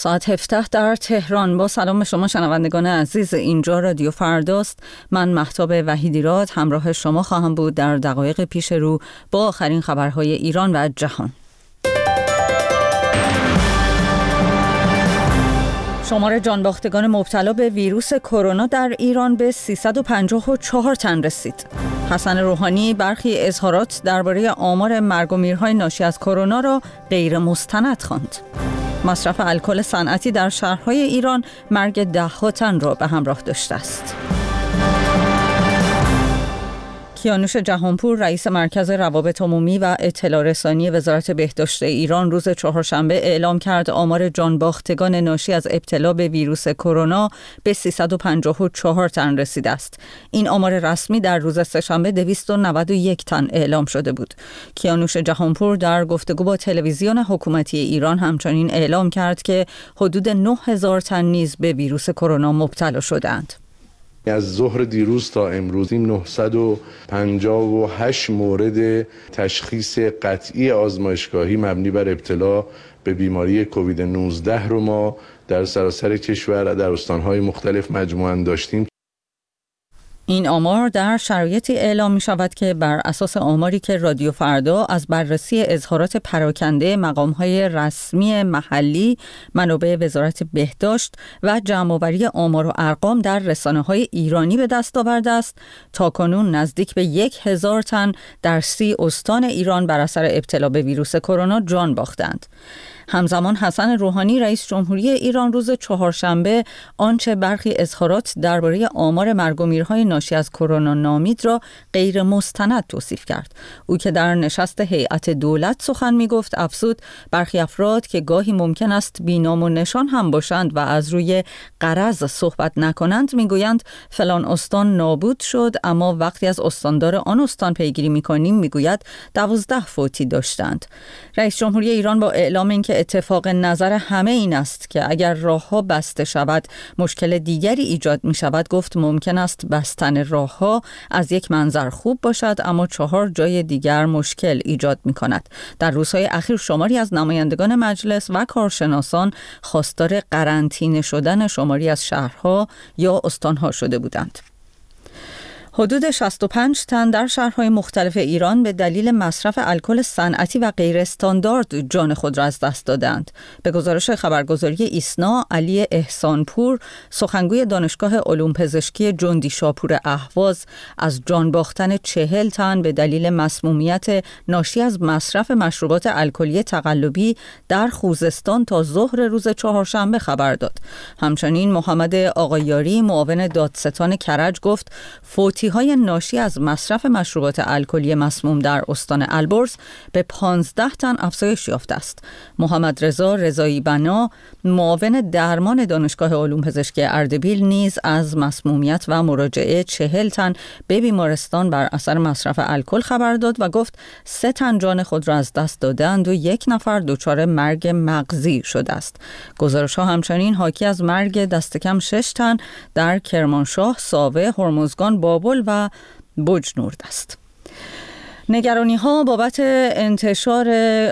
ساعت 17 در تهران. با سلام به شما شنوندگان عزیز، اینجا رادیو فرداست. من مهتاب وحیدی‌راد همراه شما خواهم بود در دقایق پیش رو با آخرین خبرهای ایران و جهان. شمار جانباختگان مبتلا به ویروس کرونا در ایران به 354 تن رسید. حسن روحانی برخی اظهارات درباره آمار مرگ و میرهای ناشی از کرونا را غیر مستند خواند. مصرف الکل صنعتی در شهرهای ایران مرگ 10 تن را به همراه داشته است. کیانوش جهانپور رئیس مرکز روابط عمومی و اطلاع رسانی وزارت بهداشت ایران روز چهارشنبه اعلام کرد آمار جانباختگان ناشی از ابتلا به ویروس کرونا به 354 تن رسیده است. این آمار رسمی در روز سه‌شنبه 291 تن اعلام شده بود. کیانوش جهانپور در گفتگو با تلویزیون حکومتی ایران همچنین اعلام کرد که حدود 9000 تن نیز به ویروس کرونا مبتلا شدند. از ظهر دیروز تا امروز 958 مورد تشخیص قطعی آزمایشگاهی مبنی بر ابتلا به بیماری کووید 19 رو ما در سراسر کشور در استان‌های مختلف مجموعاً داشتیم. این آمار در شرایطی اعلام می شود که بر اساس آماری که رادیو فردا از بررسی اظهارات پراکنده مقام‌های رسمی محلی، منابع وزارت بهداشت و جمع‌آوری آمار و ارقام در رسانه‌های ایرانی به دست آورده است، تاکنون نزدیک به 1000 تن در 30 استان ایران بر اثر ابتلا به ویروس کرونا جان باختند. همزمان حسن روحانی رئیس جمهوری ایران روز چهارشنبه آنچه برخی اظهارات درباره آمار مرگ و میرهای ناشی از کرونا نامید را غیر مستند توصیف کرد. او که در نشست هیئت دولت سخن می‌گفت افزود برخی افراد که گاهی ممکن است بی‌نام و نشان هم باشند و از روی غرض صحبت نکنند میگویند فلان استان نابود شد، اما وقتی از استاندار آن استان پیگیری می‌کنیم میگوید 12 فوتی داشتند. رئیس جمهوری ایران با اعلام اینکه اتفاق نظر همه این است که اگر راه‌ها بسته شود مشکل دیگری ایجاد می شود گفت ممکن است بستن راه‌ها از یک منظر خوب باشد اما 4 جای دیگر مشکل ایجاد می کند. در روزهای اخیر شماری از نمایندگان مجلس و کارشناسان خواستار قرنطینه شدن شماری از شهرها یا استانها شده بودند. حدود 65 تن در شهرهای مختلف ایران به دلیل مصرف الکل صنعتی و غیر استاندارد جان خود را از دست دادند. به گزارش خبرگزاری ایسنا، علی احسانپور، سخنگوی دانشگاه علوم پزشکی جندی شاپور اهواز، از جان باختن 40 تن به دلیل مسمومیت ناشی از مصرف مشروبات الکلی تقلبی در خوزستان تا ظهر روز چهارشنبه خبر داد. همچنین محمد آقایاری، معاون دادستان کرج، گفت فوتی‌های ناشی از مصرف مشروبات الکلی مسموم در استان البرز به 15 تن افزایش یافته است. محمد رضا رضایی بنا، معاون درمان دانشگاه علوم پزشکی اردبیل، نیز از مسمومیت و مراجعه 40 تن به بیمارستان بر اثر مصرف الکل خبر داد و گفت 3 تن جان خود را از دست دادند و 1 نفر دچار مرگ مغزی شده است. گزارش‌ها همچنین حاکی از مرگ دست کم 6 تن در کرمانشاه، ساوه، هرمزگان، بابل و بجنورد است. نگرانی‌ها بابت انتشار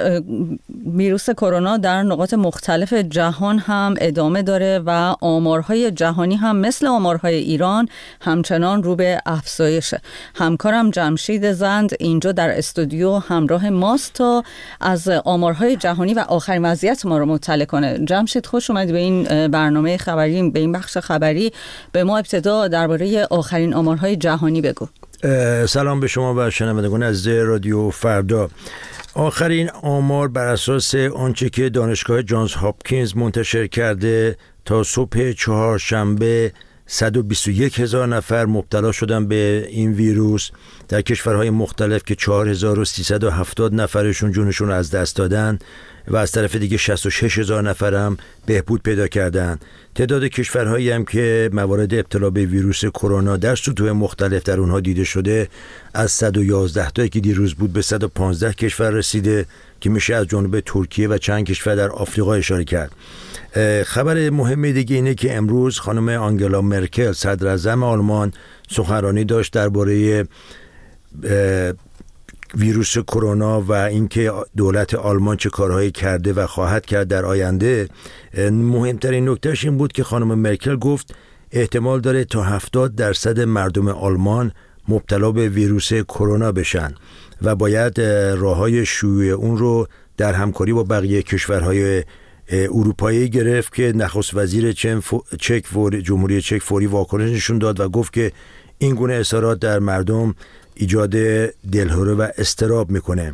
ویروس کرونا در نقاط مختلف جهان هم ادامه داره و آمارهای جهانی هم مثل آمارهای ایران همچنان رو به افزایشه. همکارم جمشید زند اینجا در استودیو همراه ماست تا از آمارهای جهانی و آخرین وضعیت ما رو مطلع کنه. جمشید، خوش اومدی به این برنامه خبری، به این بخش خبری. به ما ابتدا درباره آخرین آمارهای جهانی بگو. سلام به شما و شنوندگان از رادیو فردا. آخرین آمار بر اساس آنچه که دانشگاه جانز هاپکینز منتشر کرده تا صبح چهارشنبه 121,000 نفر مبتلا شدن به این ویروس در کشورهای مختلف که 4370 نفرشون جونشون از دست دادن و از طرف دیگه 66,000 نفر هم بهبود پیدا کردن. تعداد کشورهایی هم که موارد ابتلا به ویروس کرونا در سطوح مختلف در اونها دیده شده از 111 تایی که دیروز بود به 115 کشور رسیده که میشه از جانب ترکیه و چند کشور در آفریقا اشاره کرد. خبر مهم دیگه اینه که امروز خانم آنگلا مرکل صدراعظم آلمان سخنرانی داشت درباره ویروس کرونا و اینکه دولت آلمان چه کارهایی کرده و خواهد کرد در آینده، مهمترین نکتهش این بود که خانم مرکل گفت احتمال داره تا 70% مردم آلمان مبتلا به ویروس کرونا بشن و باید راههای شیوع اون رو در همکاری با بقیه کشورهای اروپایی گرفت که نخست وزیر جمهوری چک فوری واکنش نشون داد و گفت که این گونه اظهارات در مردم ایجاد دلهره و اضطراب میکنه.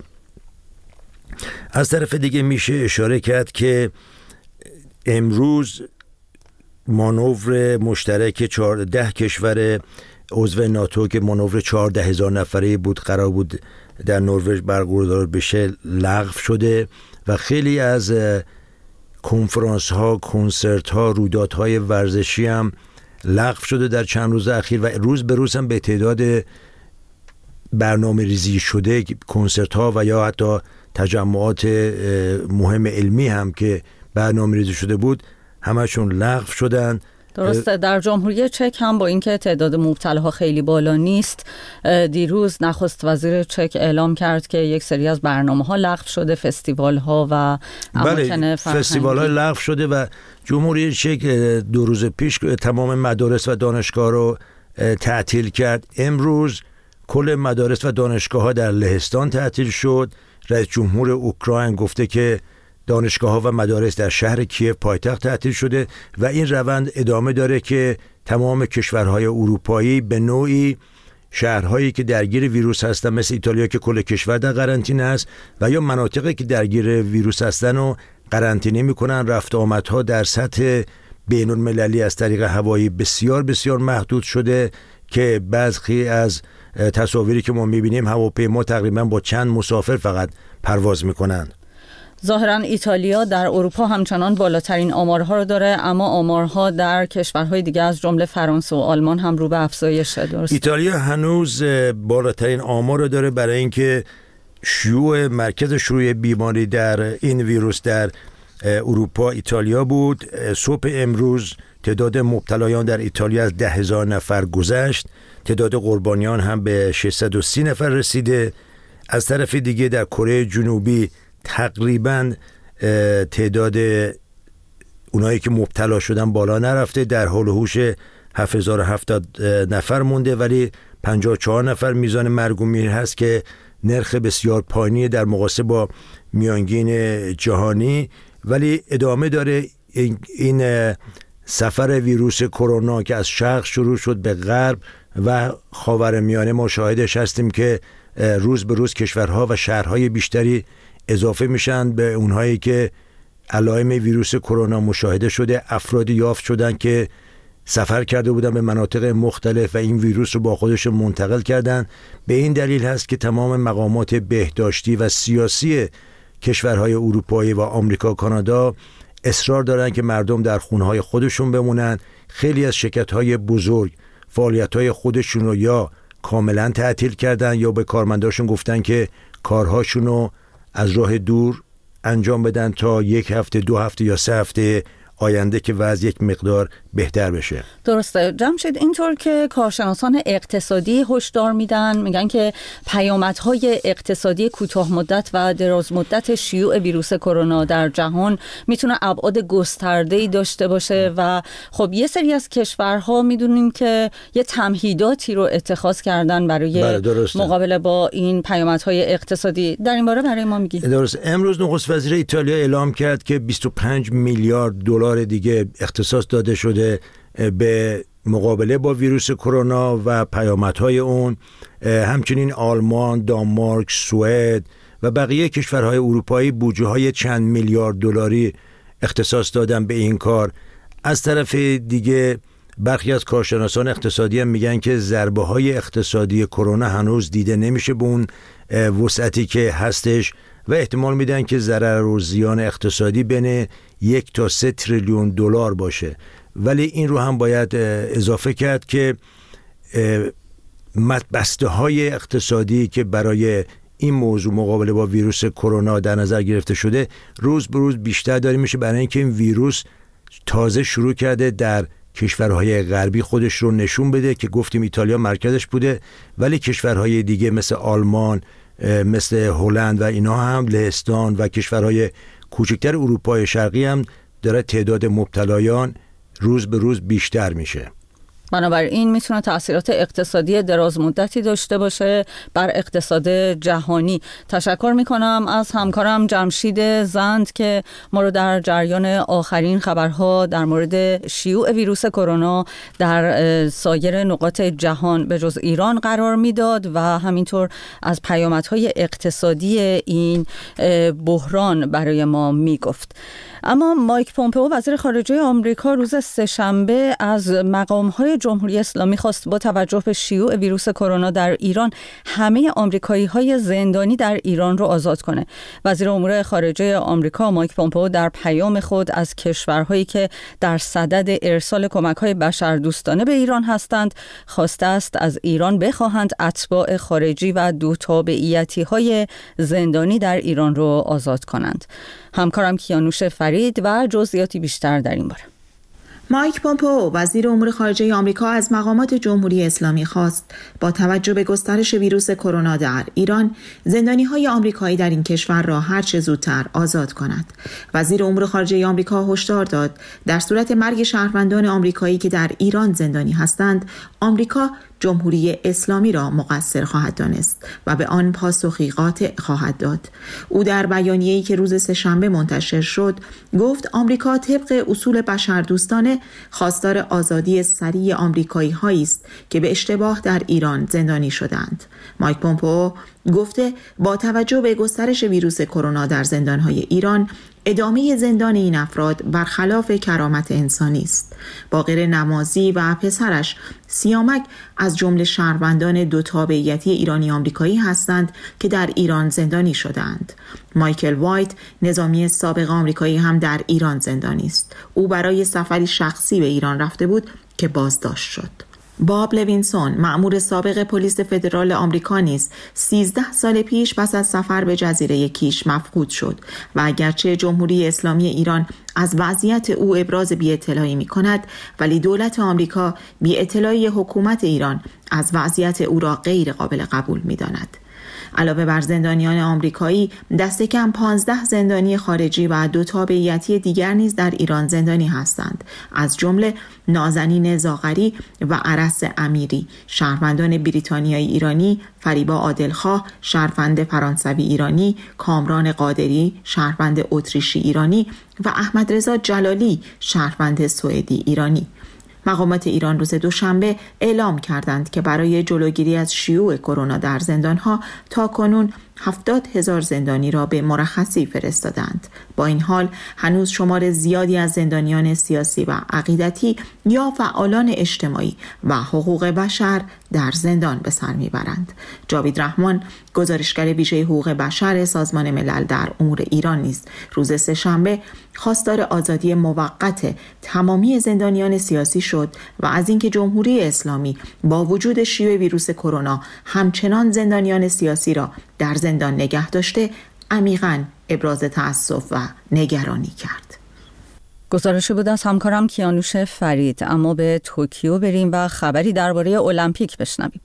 از طرف دیگه میشه اشاره کرد که امروز مانور مشترک 14 کشور عضو ناتو که مانور 14,000 نفره بود قرار بود در نروژ برگزار بشه لغو شده و خیلی از کنفرانس ها، کنسرت ها، رویدادهای ورزشی هم لغو شده در چند روز اخیر و روز به روز هم به تعداد برنامه ریزی شده کنسرت ها و یا حتی تجمعات مهم علمی هم که برنامه ریزی شده بود همشون لغو شدن. درسته. در جمهوری چک هم با اینکه تعداد مبتلاها خیلی بالا نیست، دیروز نخست وزیر چک اعلام کرد که یک سری از برنامه‌ها لغو شده، فستیوال ها و اماکن فرهنگی. فستیوال ها لغو شده و جمهوری چک 2 روز پیش تمام مدارس و دانشگاه رو تعطیل کرد. امروز کل مدارس و دانشگاه ها در لهستان تعطیل شد. رئیس جمهور اوکراین گفته که دانشگاه‌ها و مدارس در شهر کیف پایتخت تعطیل شده و این روند ادامه داره که تمام کشورهای اروپایی به نوعی شهرهایی که درگیر ویروس هستن مثل ایتالیا که کل کشور در قرنطینه است و یا مناطقی که درگیر ویروس هستن رو قرنطینه میکنن. رفت آمدها در سطح بین المللی از طریق هوایی بسیار بسیار محدود شده که بعضی از تصاویری که ما میبینیم هواپیما تقریبا با چند مسافر فقط پرواز میکنن. ظاهراً ایتالیا در اروپا همچنان بالاترین آمارها رو داره، اما آمارها در کشورهای دیگه از جمله فرانسه و آلمان هم رو به افزایشه. درست؟ ایتالیا هنوز بالاترین آمار رو داره برای اینکه مرکز شیوع بیماری در این ویروس در اروپا ایتالیا بود. صبح امروز تعداد مبتلایان در ایتالیا از 10,000 نفر گذشت، تعداد قربانیان هم به 630 نفر رسیده. از طرف دیگه در کره جنوبی تقریباً تعداد اونایی که مبتلا شدن بالا نرفته، در حال و هوش 7,070 نفر مونده، ولی 54 نفر میزان مرگ و میر هست که نرخ بسیار پایینی در مقایسه با میانگین جهانی. ولی ادامه داره این سفر ویروس کرونا که از شرق شروع شد به غرب و خاورمیانه. ما شاهدش هستیم که روز به روز کشورها و شهرهای بیشتری اضافه میشن به اونهایی که علائم ویروس کرونا مشاهده شده. افرادی یافت شدن که سفر کرده بودن به مناطق مختلف و این ویروس رو با خودشون منتقل کردن. به این دلیل هست که تمام مقامات بهداشتی و سیاسی کشورهای اروپایی و آمریکا و کانادا اصرار دارن که مردم در خونه‌های خودشون بمونن. خیلی از شرکت‌های بزرگ فعالیت‌های خودشون رو یا کاملا تعطیل کردن یا به کارمنداشون گفتن که کارهاشون رو از راه دور انجام بدن تا 1 هفته 2 هفته یا 3 هفته آینده که وضع یک مقدار بهتر بشه. درسته. جمشید، اینطور که کارشناسان اقتصادی هشدار میدن، میگن که پیامدهای اقتصادی کوتاه مدت و دراز مدت شیوع ویروس کرونا در جهان میتونه ابعاد گسترده‌ای داشته باشه و خب یه سری از کشورها میدونیم که یه تمهیداتی رو اتخاذ کردن برای مقابله با این پیامدهای اقتصادی. در این باره برای ما میگی؟ درست. امروز نخست وزیر ایتالیا اعلام کرد که 25 میلیارد دلار دیگه اختصاص داده شده به مقابله با ویروس کرونا و پیامدهای اون. همچنین آلمان، دانمارک، سوئد و بقیه کشورهای اروپایی بودجه‌های چند میلیارد دلاری اختصاص دادن به این کار. از طرف دیگه برخی از کارشناسان اقتصادی هم میگن که ضربه‌های اقتصادی کرونا هنوز دیده نمیشه به اون وسعتی که هستش و احتمال میدن که ضرر و زیان اقتصادی بین 1 تا 3 تریلیون دلار باشه. ولی این رو هم باید اضافه کرد که بسته‌های اقتصادی که برای این موضوع مقابله با ویروس کرونا در نظر گرفته شده روز به روز بیشتر داره میشه، برای اینکه این ویروس تازه شروع کرده در کشورهای غربی خودش رو نشون بده که گفتیم ایتالیا مرکزش بوده، ولی کشورهای دیگه مثل آلمان، مثل هلند و اینا هم، لهستان و کشورهای کوچکتر اروپای شرقی هم داره تعداد مبتلایان روز به روز بیشتر میشه. بنابراین میتونه تأثیرات اقتصادی دراز مدتی داشته باشه بر اقتصاد جهانی. تشکر میکنم از همکارم جمشید زند که ما رو در جریان آخرین خبرها در مورد شیوع ویروس کرونا در سایر نقاط جهان به جز ایران قرار میداد و همینطور از پیامدهای اقتصادی این بحران برای ما میگفت. اما مایک پومپئو وزیر خارجه آمریکا روز سه‌شنبه از مقام‌های جمهوری اسلامی خواست با توجه به شیوع ویروس کرونا در ایران همه آمریکایی‌های زندانی در ایران رو آزاد کنه. وزیر امور خارجه آمریکا مایک پومپئو در پیام خود از کشورهایی که در صدد ارسال کمک‌های بشردوستانه به ایران هستند خواسته است از ایران بخواهند اتباع خارجی و دو تابعیتی‌های زندانی در ایران رو آزاد کنند. همکارم کیانوش فرید و جزئیاتی بیشتر در این باره. مایک پومپئو وزیر امور خارجه آمریکا از مقامات جمهوری اسلامی خواست با توجه به گسترش ویروس کرونا در ایران زندانی‌های آمریکایی در این کشور را هر چه زودتر آزاد کند. وزیر امور خارجه آمریکا هشدار داد در صورت مرگ شهروندان آمریکایی که در ایران زندانی هستند، آمریکا جمهوری اسلامی را مقصر خواهد دانست و به آن پاسخی قاطع خواهد داد. او در بیانیه‌ای که روز سه‌شنبه منتشر شد گفت آمریکا طبق اصول بشردوستانه خواستار آزادی سریع آمریکایی‌هایی است که به اشتباه در ایران زندانی شدند. مایک پومپئو گفته با توجه به گسترش ویروس کرونا در زندان‌های ایران ادامه زندان این افراد برخلاف کرامت انسانی است. باقر نمازی و پسرش سیامک از جمله شهروندان دو تابعیتی ایرانی آمریکایی هستند که در ایران زندانی شدند. مایکل وایت نظامی سابق آمریکایی هم در ایران زندانی است. او برای سفری شخصی به ایران رفته بود که بازداشت شد. باب لوینسون مأمور سابق پلیس فدرال آمریکا نیز 13 سال پیش پس از سفر به جزیره کیش مفقود شد و اگرچه جمهوری اسلامی ایران از وضعیت او ابراز بی‌اطلاعی می‌کند، ولی دولت آمریکا بی‌اطلاعی حکومت ایران از وضعیت او را غیر قابل قبول می‌داند. علاوه بر زندانیان آمریکایی، دست کم 15 زندانی خارجی و دو تابعیتی دیگر نیز در ایران زندانی هستند، از جمله نازنین زاغری و عرس امیری، شهروندان بریتانیایی ایرانی، فریبا عادلخواه، شهروند فرانسوی ایرانی، کامران قادری، شهروند اتریشی ایرانی و احمد رضا جلالی، شهروند سوئدی ایرانی. مقامات ایران روز دوشنبه اعلام کردند که برای جلوگیری از شیوع کرونا در زندانها تاکنون 70,000 زندانی را به مرخصی فرستادند. با این حال هنوز شمار زیادی از زندانیان سیاسی و عقیدتی یا فعالان اجتماعی و حقوق بشر در زندان به سر میبرند. جاوید رحمان گزارشگر ویژه حقوق بشر سازمان ملل در امور ایران نیز روز سه‌شنبه خواستار آزادی موقت تمامی زندانیان سیاسی شد و از اینکه جمهوری اسلامی با وجود شیوع ویروس کرونا همچنان زندانیان سیاسی را در زندان نگه داشته عمیقاً ابراز تأسف و نگرانی کرد. گزارشی بود از همکارم کیانوش فرید. اما به توکیو بریم و خبری درباره المپیک بشنویم.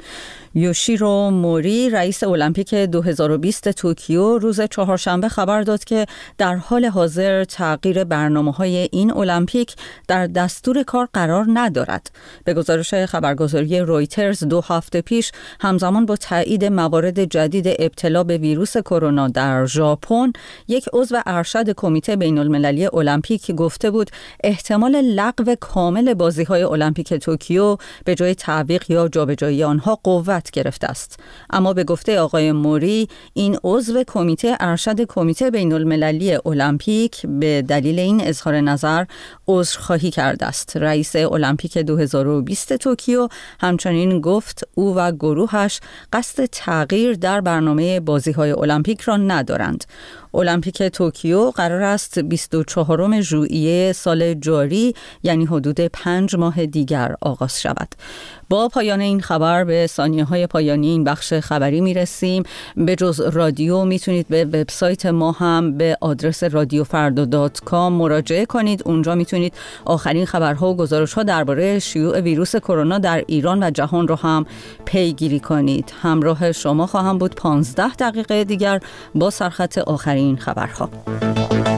یوشیرو موری رئیس المپیک 2020 توکیو روز چهارشنبه خبر داد که در حال حاضر تغییر برنامه‌های این المپیک در دستور کار قرار ندارد. به گزارش خبرگزاری رویترز 2 هفته پیش همزمان با تایید موارد جدید ابتلا به ویروس کرونا در ژاپن، یک عضو ارشد کمیته بین‌المللی المپیک گفته بود احتمال لغو کامل بازی‌های المپیک توکیو به جای تعویق یا جابجایی آنها قوت گرفته است. اما به گفته آقای موری، این عضو کمیته ارشد کمیته بین‌المللی المپیک به دلیل این اظهار نظر عذرخواهی کرده است. رئیس المپیک 2020 توکیو همچنین گفت او و گروهش قصد تغییر در برنامه بازی‌های المپیک را ندارند. المپیک توکیو قرار است 24 ژوئیه سال جاری یعنی حدود 5 ماه دیگر آغاز شود. با پایان این خبر به ثانیه‌های پایانی این بخش خبری میرسیم. به جز رادیو میتونید به وبسایت ما هم به آدرس radiofarda.com مراجعه کنید. اونجا میتونید آخرین خبرها و گزارش‌ها درباره شیوع ویروس کرونا در ایران و جهان رو هم پیگیری کنید. همراه شما خواهم بود 15 دقیقه دیگر با سرخط آخرین خبرها.